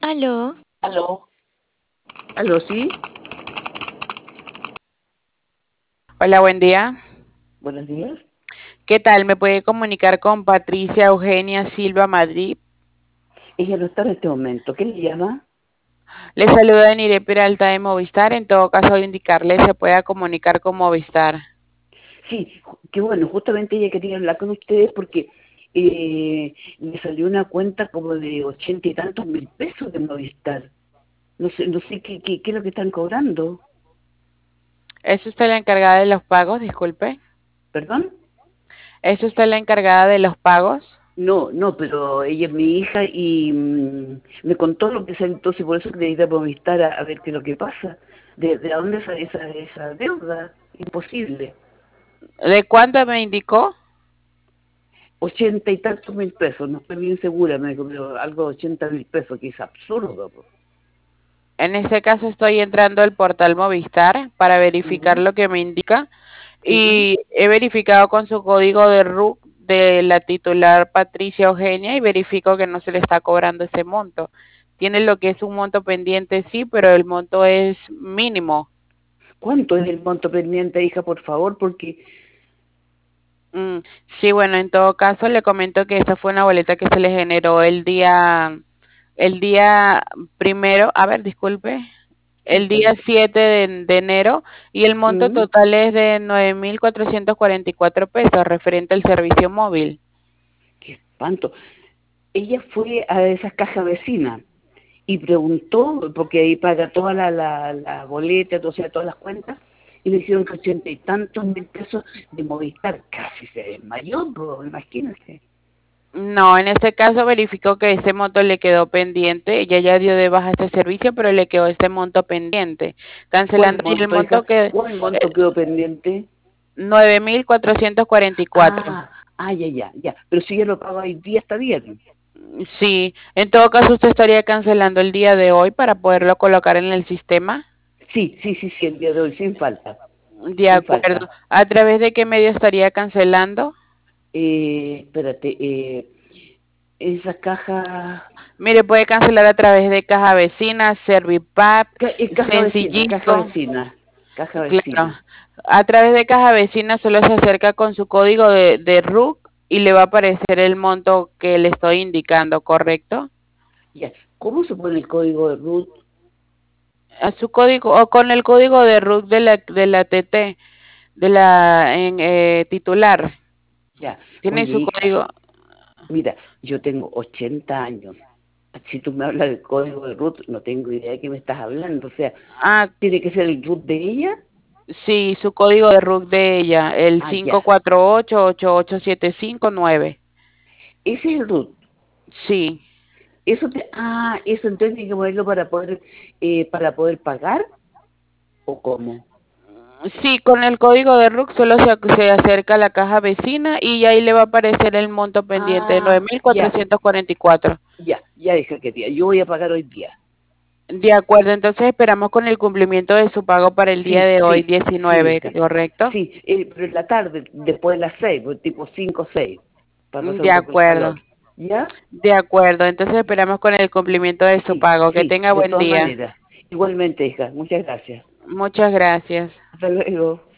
Aló, Aló, aló, sí, hola, buen día. buenos días. ¿Qué tal? ¿Me puede comunicar con Patricia Eugenia Silva Madrid? Ella no está en este momento. ¿Qué le llama? Le saluda Nire Peralta de Movistar. En todo caso, de indicarle se pueda comunicar con Movistar. Sí, qué bueno, justamente ella quería hablar con ustedes porque le salió una cuenta como de 80 y tantos mil pesos de Movistar. No sé qué es lo que están cobrando. ¿Es usted la encargada de los pagos? Disculpe. ¿Perdón? ¿Es usted la encargada de los pagos? No, no, pero ella es mi hija y me contó lo que es entonces, por eso que le iba a Movistar a ver qué es lo que pasa. ¿De dónde sale esa deuda? Imposible. ¿De cuánto me indicó? 80 y tantos mil pesos, no estoy bien segura, me dijo, pero algo de 80.000 pesos, que es absurdo, po. En este caso estoy entrando al portal Movistar para verificar Ujú, lo que me indica ujú. y he verificado con su código de RUC de la titular Patricia Eugenia y verifico que no se le está cobrando ese monto. Tiene lo que es un monto pendiente, sí, pero el monto es mínimo. ¿Cuánto es el monto pendiente, hija, por favor? Porque, Sí, bueno, en todo caso le comento que esta fue una boleta que se le generó el día primero, a ver, disculpe, sí, el está día bien. 7 de enero y el monto Mm, total es de 9.444 pesos referente al servicio móvil. qué espanto. Ella fue a esas cajas vecinas y preguntó, porque ahí paga toda la boleta, o sea, todas las cuentas, y le hicieron que 80 y tantos mil pesos de Movistar. Casi se desmayó, po, imagínense. No, en este caso verificó que ese monto le quedó pendiente. Ella ya dio de baja este servicio, pero le quedó este monto pendiente. ¿Cuál Cancelando y el monto, hija? monto que ¿Cuál monto quedó pendiente? 9.444. Ya, ya, ya. Pero si ya lo pago hoy día, está bien. Sí, en todo caso usted estaría cancelando el día de hoy para poderlo colocar en el sistema. Sí, sí, sí, sí, el día de hoy, sin falta, De sin acuerdo. falta. ¿A través de qué medio estaría cancelando? Espérate, esa caja, Mire, puede cancelar a través de Caja Vecina, Servipap, es caja vecina, caja Sencillico. vecina, caja Claro, vecina. a través de Caja Vecina solo se acerca con su código de RUC y le va a aparecer el monto que le estoy indicando, ¿correcto? Ya, ¿cómo se pone el código de root? A su código o con el código de RUC de la TT, de la titular. Ya, Tiene oye, su hija, código. mira, yo tengo 80 años. Si tú me hablas del código de root, no tengo idea de qué me estás hablando. O sea, Ah, ¿tiene que ser el root de ella? sí, su código de RUC de ella, el Ah, cinco ya. cuatro ocho ocho ocho siete cinco nueve. Ese es el root. Sí. Eso entonces hay que ponerlo para poder pagar, ¿o cómo? Sí, con el código de RUC solo se acerca a la caja vecina y ahí le va a aparecer el monto pendiente de nueve mil Ya, cuatrocientos cuarenta y cuatro. ya dije que día. Yo voy a pagar hoy día. De acuerdo, entonces esperamos con el cumplimiento de su pago para el día Sí, de hoy, sí, sí, 19, hija. ¿correcto? Sí, pero en la tarde, después de las 6, pues, tipo 5 o 6, para pasar De un poco el acuerdo, calor. ¿Ya? de acuerdo. Entonces esperamos con el cumplimiento de su Sí, pago. Que sí, tenga de buen todas día. maneras. Igualmente, hija. Muchas gracias. Muchas gracias. Hasta luego.